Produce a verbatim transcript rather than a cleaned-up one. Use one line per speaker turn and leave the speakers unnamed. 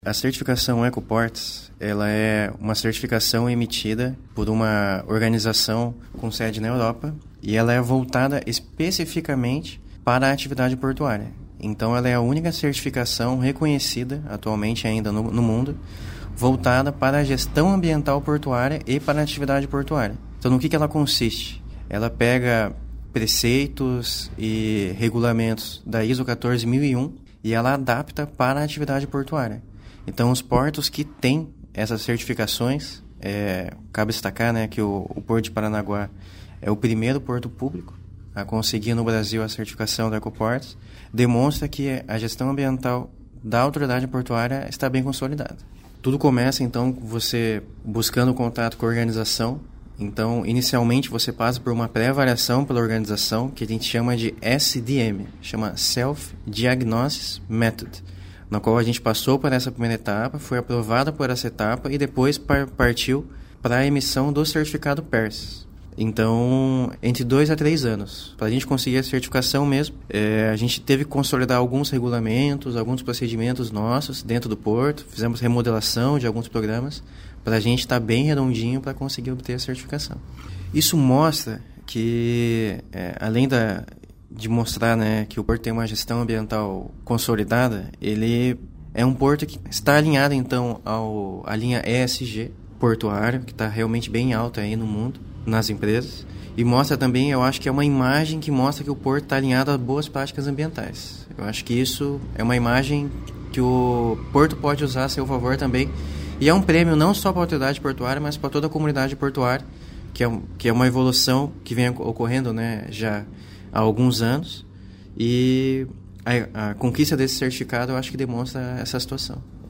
A certificação Ecoports, ela é uma certificação emitida por uma organização com sede na Europa e ela é voltada especificamente para a atividade portuária. Então, ela é a única certificação reconhecida atualmente ainda no, no mundo voltada para a gestão ambiental portuária e para a atividade portuária. Então, no que, que ela consiste? Ela pega preceitos e regulamentos da I S O quatorze mil e um e ela adapta para a atividade portuária. Então, os portos que têm essas certificações, é, cabe destacar, né, que o, o Porto de Paranaguá é o primeiro porto público a conseguir no Brasil a certificação da Ecoports, demonstra que a gestão ambiental da autoridade portuária está bem consolidada. Tudo começa, então, você buscando contato com a organização. Então, inicialmente, você passa por uma pré-avaliação pela organização, que a gente chama de S D M, chama Self-Diagnosis Method, na qual a gente passou por essa primeira etapa, foi aprovada por essa etapa e depois par- partiu para a emissão do certificado P E R S. Então, entre dois a três anos. Para a gente conseguir a certificação mesmo, é, a gente teve que consolidar alguns regulamentos, alguns procedimentos nossos dentro do porto, fizemos remodelação de alguns programas para a gente estar tá bem redondinho para conseguir obter a certificação. Isso mostra que, é, além da... de mostrar, né, que o porto tem uma gestão ambiental consolidada, ele é um porto que está alinhado, então, ao, à linha E S G portuário, que está realmente bem alta aí no mundo, nas empresas, e mostra também, eu acho que é uma imagem que mostra que o porto está alinhado a boas práticas ambientais. Eu acho que isso é uma imagem que o porto pode usar a seu favor também, e é um prêmio não só para a autoridade portuária, mas para toda a comunidade portuária, que é, que é uma evolução que vem ocorrendo, né, já há alguns anos, e a, a conquista desse certificado eu acho que demonstra essa situação.